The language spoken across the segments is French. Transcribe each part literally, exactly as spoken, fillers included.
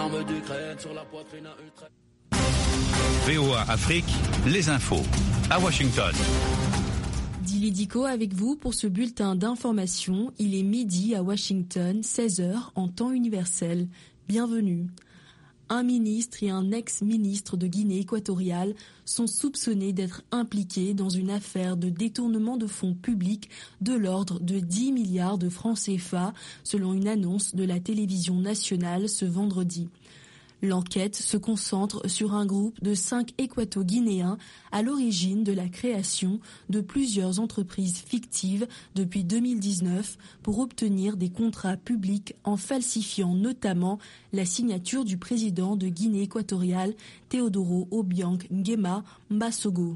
arme d'Ukraine sur la poitrine à une traite. V O A Afrique, les infos, à Washington. Dili Diko avec vous pour ce bulletin d'information. Il est midi à Washington, seize heures en temps universel. Bienvenue. Un ministre et un ex-ministre de Guinée équatoriale sont soupçonnés d'être impliqués dans une affaire de détournement de fonds publics de l'ordre de dix milliards de francs C F A, selon une annonce de la télévision nationale ce vendredi. L'enquête se concentre sur un groupe de cinq équato-guinéens à l'origine de la création de plusieurs entreprises fictives depuis deux mille dix-neuf pour obtenir des contrats publics en falsifiant notamment la signature du président de Guinée équatoriale, Teodoro Obiang Nguema Mbasogo.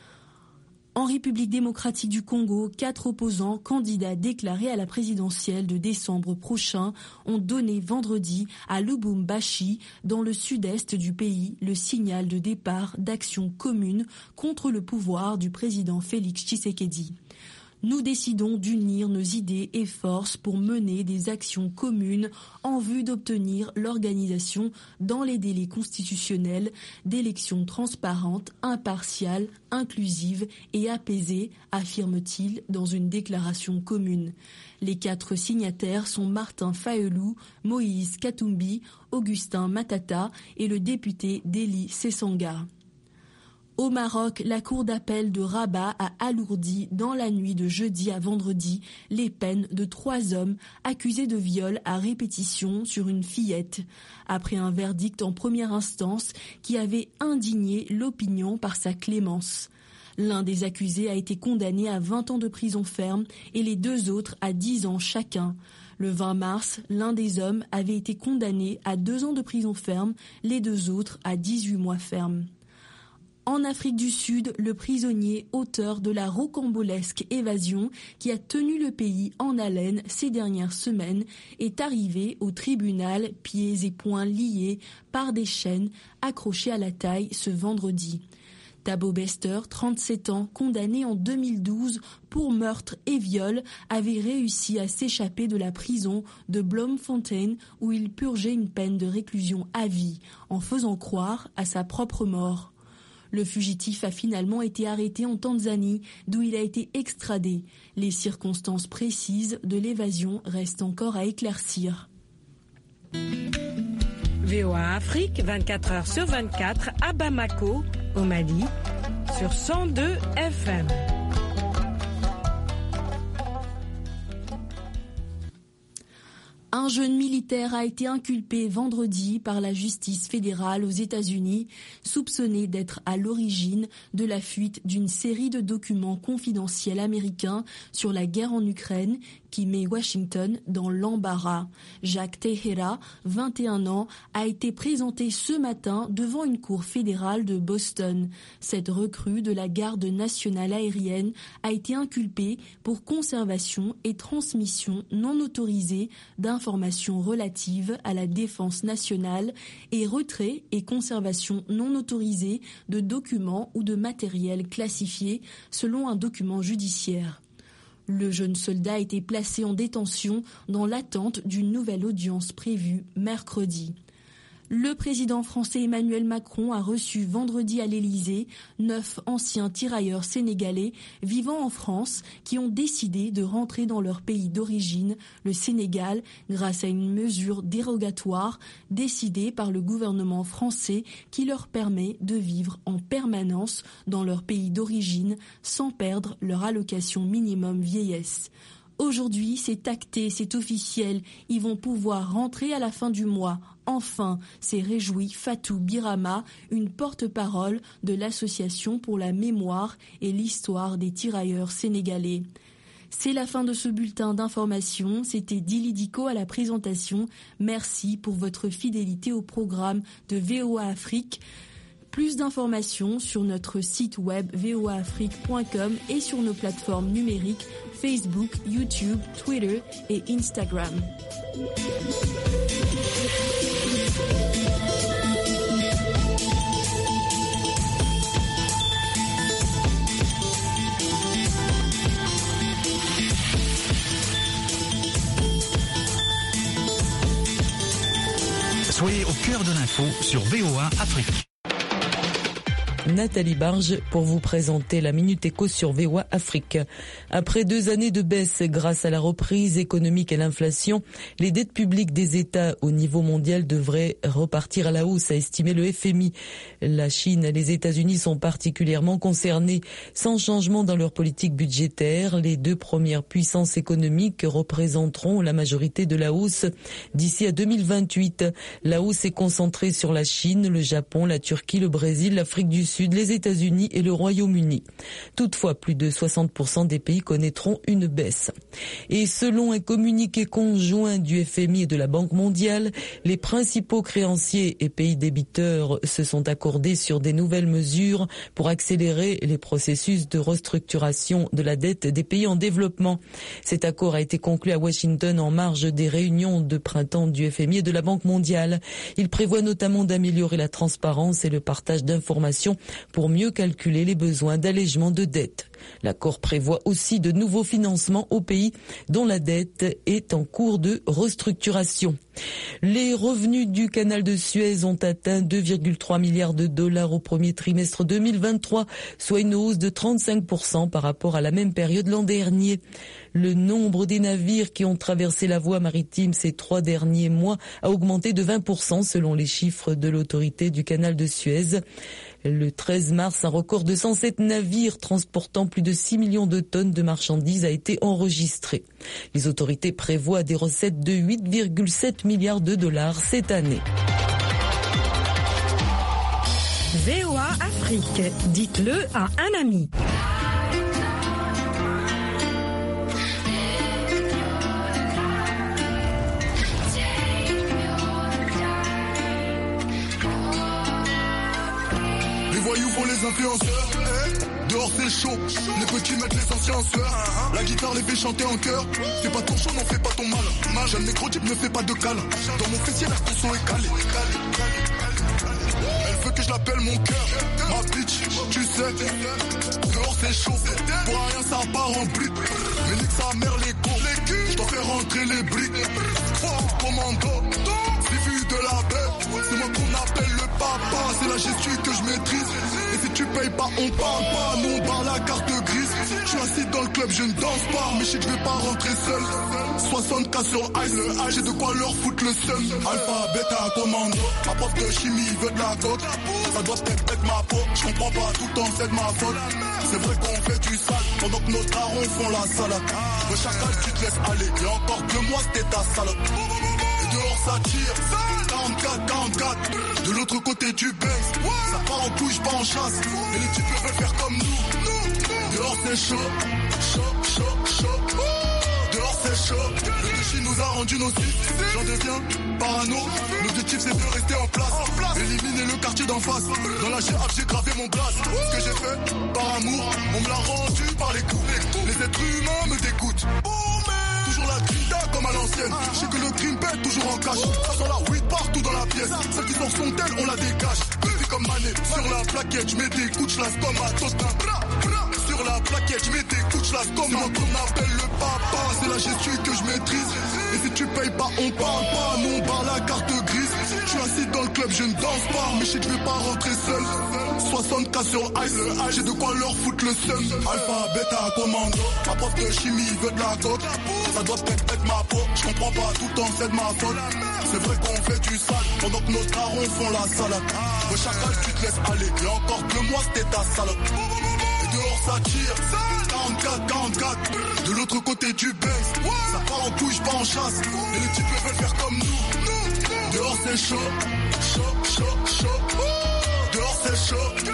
En République démocratique du Congo, quatre opposants candidats déclarés à la présidentielle de décembre prochain ont donné vendredi à Lubumbashi, dans le sud-est du pays, le signal de départ d'actions communes contre le pouvoir du président Félix Tshisekedi. Nous décidons d'unir nos idées et forces pour mener des actions communes en vue d'obtenir l'organisation dans les délais constitutionnels d'élections transparentes, impartiales, inclusives et apaisées, affirme-t-il dans une déclaration commune. Les quatre signataires sont Martin Fayoulou, Moïse Katumbi, Augustin Matata et le député Deli Sessanga. Au Maroc, la cour d'appel de Rabat a alourdi dans la nuit de jeudi à vendredi les peines de trois hommes accusés de viol à répétition sur une fillette, après un verdict en première instance qui avait indigné l'opinion par sa clémence. L'un des accusés a été condamné à vingt ans de prison ferme et les deux autres à dix ans chacun. Le vingt mars, l'un des hommes avait été condamné à deux ans de prison ferme, les deux autres à dix-huit mois ferme. En Afrique du Sud, le prisonnier auteur de la rocambolesque évasion qui a tenu le pays en haleine ces dernières semaines est arrivé au tribunal pieds et poings liés par des chaînes accrochées à la taille ce vendredi. Thabo Bester, trente-sept ans, condamné en deux mille douze pour meurtre et viol, avait réussi à s'échapper de la prison de Bloemfontein où il purgeait une peine de réclusion à vie en faisant croire à sa propre mort. Le fugitif a finalement été arrêté en Tanzanie, d'où il a été extradé. Les circonstances précises de l'évasion restent encore à éclaircir. V O A Afrique, vingt-quatre heures sur vingt-quatre, à Bamako, au Mali, sur cent deux F M. Un jeune militaire a été inculpé vendredi par la justice fédérale aux États-Unis, soupçonné d'être à l'origine de la fuite d'une série de documents confidentiels américains sur la guerre en Ukraine qui met Washington dans l'embarras. Jacques Teixeira, vingt et un ans, a été présenté ce matin devant une cour fédérale de Boston. Cette recrue de la garde nationale aérienne a été inculpée pour conservation et transmission non autorisée d'informations relatives à la défense nationale et retrait et conservation non autorisée de documents ou de matériel classifié selon un document judiciaire. Le jeune soldat a été placé en détention dans l'attente d'une nouvelle audience prévue mercredi. Le président français Emmanuel Macron a reçu vendredi à l'Élysée neuf anciens tirailleurs sénégalais vivant en France qui ont décidé de rentrer dans leur pays d'origine, le Sénégal, grâce à une mesure dérogatoire décidée par le gouvernement français qui leur permet de vivre en permanence dans leur pays d'origine sans perdre leur allocation minimum vieillesse. Aujourd'hui, c'est acté, c'est officiel. Ils vont pouvoir rentrer à la fin du mois. Enfin, s'est réjoui Fatou Birama, une porte-parole de l'Association pour la mémoire et l'histoire des tirailleurs sénégalais. C'est la fin de ce bulletin d'information. C'était Dili Diko à la présentation. Merci pour votre fidélité au programme de V O A Afrique. Plus d'informations sur notre site web v o a afrique point com et sur nos plateformes numériques Facebook, YouTube, Twitter et Instagram. Soyez au cœur cœur de l'info sur V O A Afrique. Nathalie Barge pour vous présenter la Minute Éco sur V O A Afrique. Après deux années de baisse grâce à la reprise économique et l'inflation, les dettes publiques des États au niveau mondial devraient repartir à la hausse, a estimé le F M I. La Chine et les États-Unis sont particulièrement concernés. Sans changement dans leur politique budgétaire, les deux premières puissances économiques représenteront la majorité de la hausse d'ici à deux mille vingt-huit. La hausse est concentrée sur la Chine, le Japon, la Turquie, le Brésil, l'Afrique du Sud, les États-Unis et le Royaume-Uni. Toutefois, plus de soixante pour cent des pays connaîtront une baisse. Et selon un communiqué conjoint du F M I et de la Banque mondiale, les principaux créanciers et pays débiteurs se sont accordés sur des nouvelles mesures pour accélérer les processus de restructuration de la dette des pays en développement. Cet accord a été conclu à Washington en marge des réunions de printemps du F M I et de la Banque mondiale. Il prévoit notamment d'améliorer la transparence et le partage d'informations pour mieux calculer les besoins d'allègement de dette. L'accord prévoit aussi de nouveaux financements aux pays dont la dette est en cours de restructuration. Les revenus du canal de Suez ont atteint deux virgule trois milliards de dollars au premier trimestre deux mille vingt-trois, soit une hausse de trente-cinq pour cent par rapport à la même période l'an dernier. Le nombre des navires qui ont traversé la voie maritime ces trois derniers mois a augmenté de vingt pour cent selon les chiffres de l'autorité du canal de Suez. Le treize mars, un record de cent sept navires transportant plus de six millions de tonnes de marchandises a été enregistré. Les autorités prévoient des recettes de huit virgule sept milliards de dollars cette année. V O A Afrique, dites-le à un ami. Voyous pour les influenceurs, eh dehors c'est chaud, les petits mettent les anciens en sueur, la guitare les fait chanter en chœur, fais pas ton chaud, n'en fais pas ton mal, j'aime les gros types, ne fais pas de câlin, dans mon fessier la ton son est calé, elle veut que je l'appelle mon cœur, ma bitch, tu sais, dehors c'est chaud, pour rien ça part en bride, mais nique sa mère les cons, je dois faire rentrer les briques, commando, j'ai vu de la bête, c'est moi qu'on appelle le papa, c'est la gestu que je maîtrise. Et si tu payes pas, on parle pas, nous on parle la carte grise. Je suis assis dans le club, je ne danse pas, mais je sais que je vais pas rentrer seul. soixante K sur ice, j'ai de quoi leur foutre le seum. Alpha, bêta, commando, ma prof de chimie veut de la coke. Ça doit peut-être être ma peau, je comprends pas tout le temps, c'est de ma faute. C'est vrai qu'on fait du sale, pendant que nos darons font la salade. Le chacal, tu te laisses aller, et encore que moi c'était ta salope. Et dehors ça tire, quarante-quatre, quarante-quatre. De l'autre côté du Benz, ça part en couche, pas en chasse. Et les types veulent faire comme nous. Dehors c'est chaud, chaud, chaud, chaud. Dehors c'est chaud. Le déchet nous a rendu nocifs. J'en deviens parano. L'objectif c'est de rester en place. Éliminer le quartier d'en face. Dans la G A F j'ai gravé mon blaze. Ce que j'ai fait par amour, on me l'a rendu par les coups. Les êtres humains me dégoûtent. Toujours la grinta comme à l'ancienne. Je sais que le crime pète toujours en cache. Ça sent la weed partout dans la pièce. Celle qui sort son tel, on la dégage. Petit comme Mané. Sur la plaquette, je mets des coups, je lasse comme à Tottenham. Sur la plaquette, je mets des coups, je lasse comme à qu'on appelle le papa. C'est la gestu que je maîtrise. Et si tu payes pas, on parle pas. Nous on parle la carte grise. Je suis assis dans le club, je ne danse pas. Mais je sais que je vais pas rentrer seul. soixante K sur ice, j'ai de quoi leur foutre le seum. Alpha, bêta, commando. Ma prof de chimie veut de la coke. Ça doit peut-être être ma peau, je comprends pas tout le temps, c'est de ma faute. C'est vrai qu'on fait du sale, pendant que nos darons font la salade. Le chacal, tu te laisses aller, et encore que moi c'était ta salope. Et dehors ça tire, quarante-quatre, quarante-quatre. De l'autre côté du Benz, ça part en couche, pas en chasse. Et les types veulent faire comme nous. Dehors c'est chaud, chaud, chaud, chaud. Dehors c'est chaud.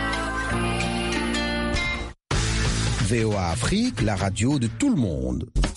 V O A Afrique, la radio de tout le monde.